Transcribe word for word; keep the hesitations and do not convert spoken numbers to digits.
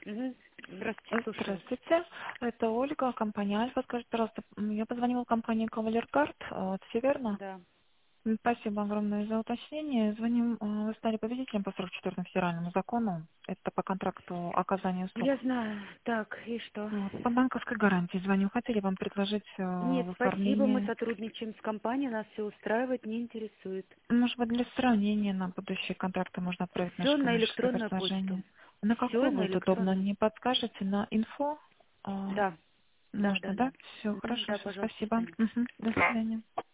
Мгм. Здравствуйте, слушаю. Здравствуйте, это Ольга, компания Альфа. Скажите, пожалуйста, м, я позвонила в компанию Кавалер Карт, вот, все верно? Да. М, Спасибо огромное за уточнение. Звоним, э, вы стали победителем по сорок четвёртому федеральному закону. Это по контракту оказания Я услуг. знаю. Так, и что? Вот, по банковской гарантии звоню. Хотели вам предложить э, Нет, в спасибо, мы оформлении, сотрудничаем с компанией, нас все устраивает, не интересует. может быть, для сравнения на будущие контракты можно отправить наше Все на коммерческое электронную почту. предложение. На Все какую на будет удобно? электронную. Не подскажете? На инфо? А, Да, да, Можно, да, да? да. Все, Мгм. хорошо, Да, все, пожалуйста, спасибо. звоните. Мгм. До свидания.